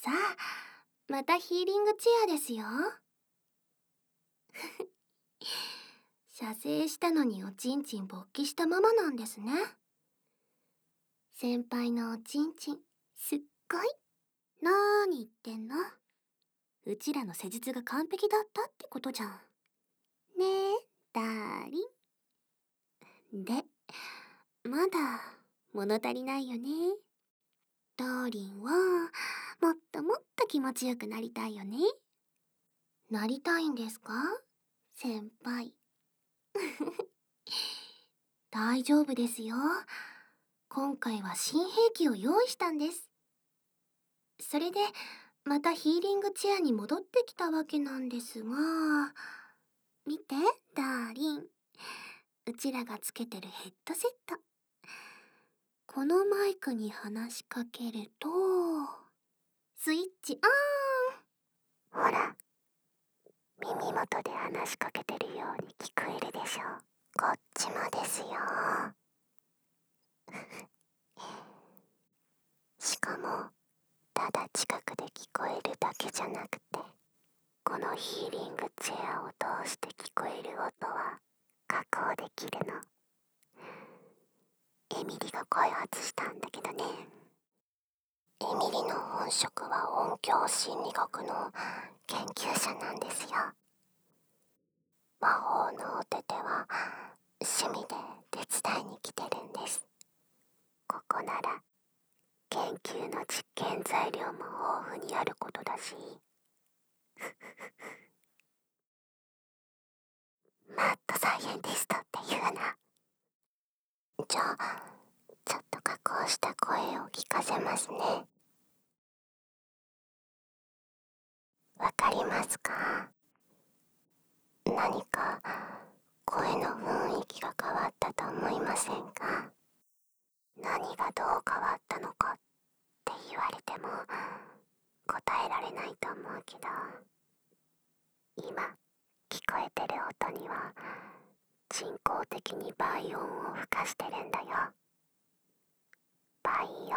さあ、またヒーリングチェアですよ。射精したのにおちんちん勃起したままなんですね。先輩のおちんちん、すっごい。なーに言ってんの？うちらの施術が完璧だったってことじゃん。ねえ、ダーリン。で、まだ物足りないよね。ダーリンは、もっともっと気持ちよくなりたいよね。なりたいんですか？先輩。大丈夫ですよ。今回は新兵器を用意したんです。それで、またヒーリングチェアに戻ってきたわけなんですが、見て、ダーリン。うちらがつけてるヘッドセット。このマイクに話しかけると、スイッチオン。ほら、耳元で話しかけてるように聞こえるでしょ。こっちもですよ。しかも、ただ近くで聞こえるだけじゃなくて、このヒーリングチェアを通して聞こえる音は加工できるの。エミリが開発したんだけどね。エミリの本職は音響心理学の研究者なんですよ。魔法のお手手は趣味で手伝いに来てるんです。ここなら研究の実験材料も豊富にあることだし。マッドサイエンティストって言うな。じゃあ、ちょっと加工した声を聞かせますね。わかりますか？何か声の雰囲気が変わったと思いませんか？何がどう変わったのかって言われても答えられないと思うけど、今聞こえてる音には人工的に倍音を吹かしてるんだよ。倍音。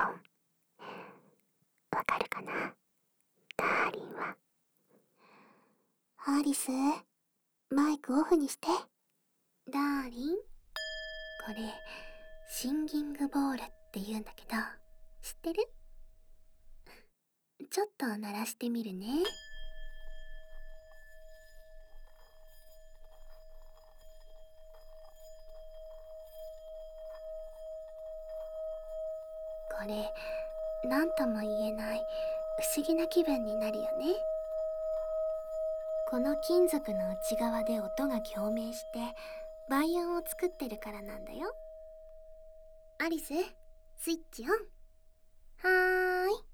わかるかな？ダーリンは。アリス、マイクオフにして。ダーリン、これシンギングボールって言うんだけど、知ってる？ちょっと鳴らしてみるね。これ何とも言えない不思議な気分になるよね。この金属の内側で音が共鳴して倍音を作ってるからなんだよ。アリス、スイッチオン。はーい。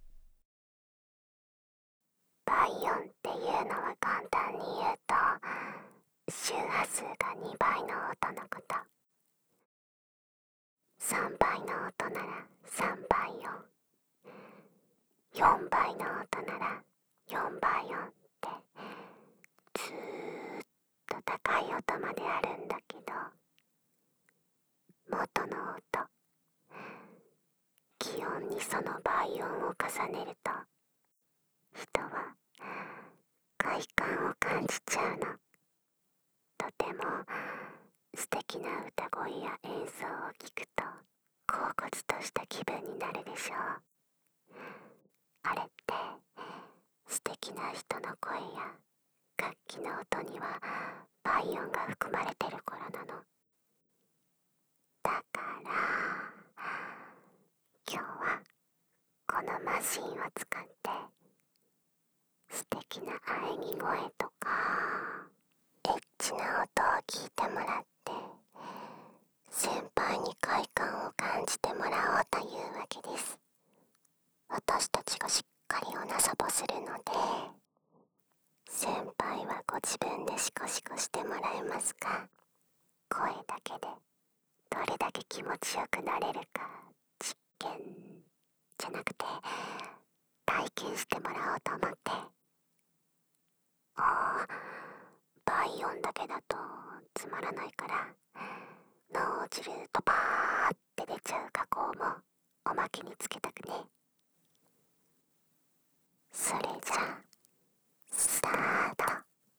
倍音っていうのは簡単に言うと、周波数が2倍の音のこと。3倍の音なら3倍音。4倍の音なら4倍音って、ずーっと高い音まであるんだけど、元の音、気温にその倍音を重ねると、人は快感を感じちゃうの。とても素敵な歌声や演奏を聴くと恍惚とした気分になるでしょう。あれって素敵な人の声や楽器の音には倍音が含まれてる頃なの。だから今日はこのマシンを使って素敵な喘ぎ声とかエッチな音を聞いてもらって、先輩に快感を感じてもらおうというわけです。私たちがしっかりおなさぼするので、先輩はご自分でシコシコしてもらえますか？声だけでどれだけ気持ちよくなれるか実験じゃなくて体験してもらおうと思って。倍音だけだとつまらないから、脳汁とパーって出ちゃう加工もおまけにつけたくね。 それじゃスタート。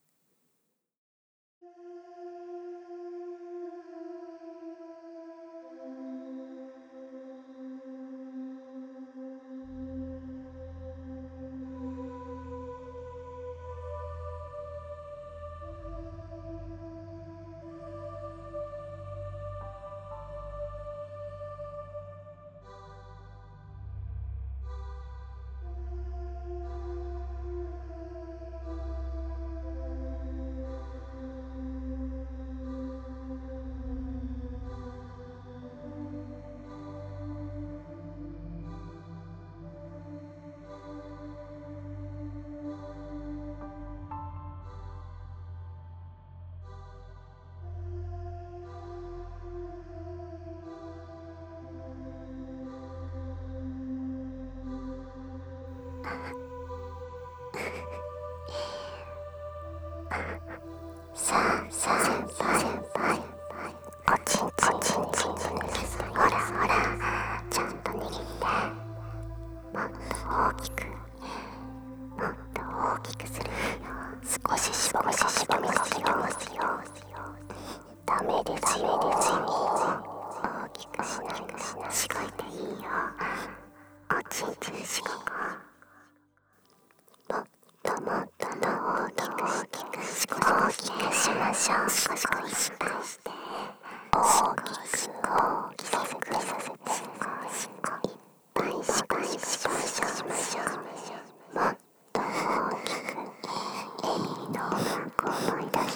さあさあ先輩おちんちんほらほらちゃんと握って、もっと大きくもっと大きくするよ。少し絞みかけますよ。ダメですよ。大きくしないでしごいていいよ。おちんちんしごこう。もっと大きくしましょう。少し失敗して大きくさせて、いっぱいしましょう。もっと大きくエミリのおまんこを思い出して、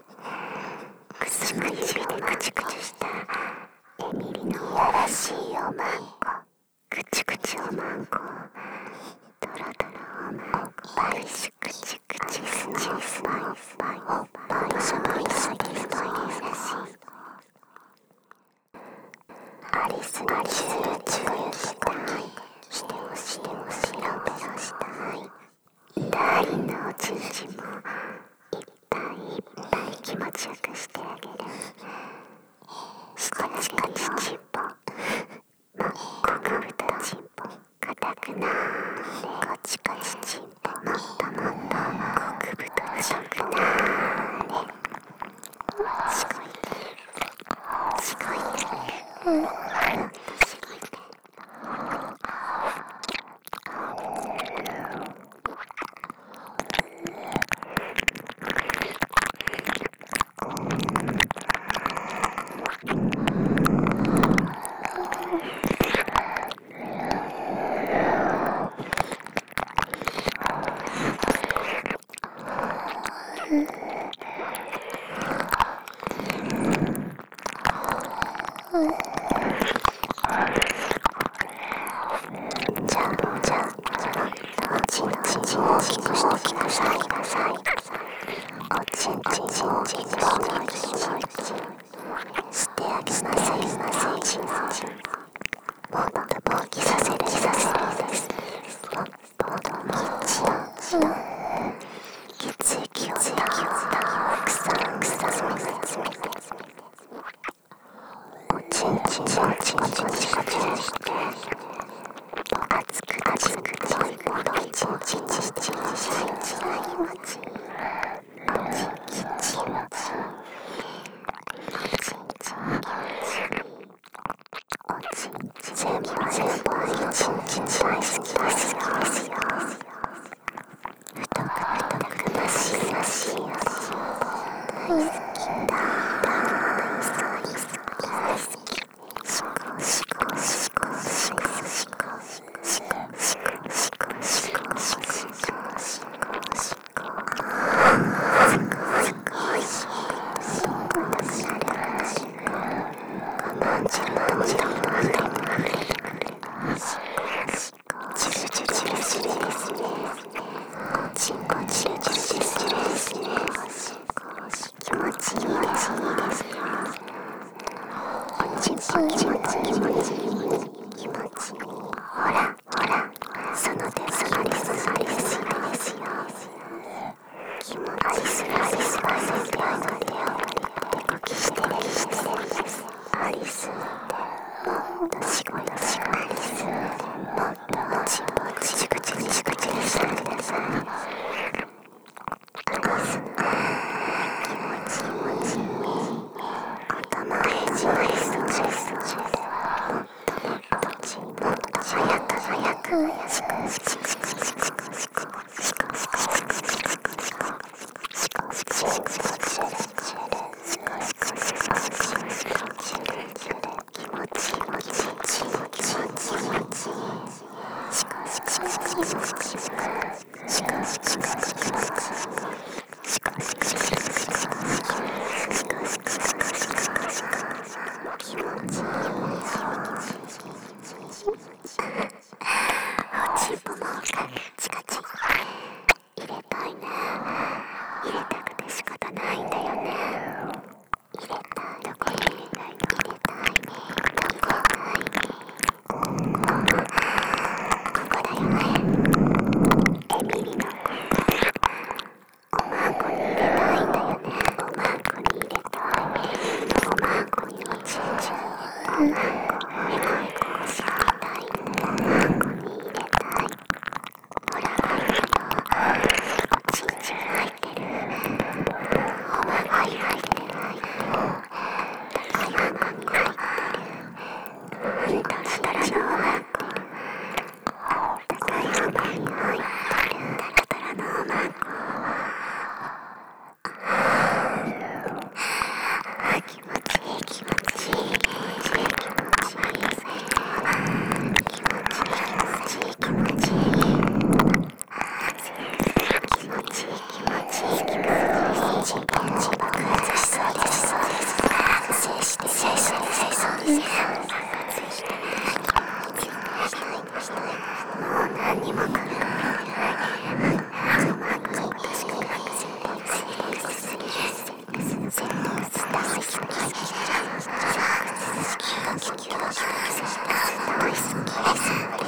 薬指でクチクチしたエミリのいやらしいおまんこ、クチクチおまんこ、トロトロおまんこ、おっぱいしクチクチすのおっぱいしゃぶりすぎるといいらしい。アリスにチューしたい。してもペロペロしたい。ダーリンのおちんちんもいっぱい気持ちよくしてあげる。カチカチチンポ、極太チンポ、硬くなーれ。カチカチチンポ、もっと極太チンポなーれ。しごいて大きくしてください。おちんちんを大きくしてあげなさい。おちんちんもっと大きさせる。もっと血液をたくさんおちんちんをチコチコして熱くチンチン気持ちいい。全部おちんちん大好きですよ。太くましい大好きチュルチュル大好きです。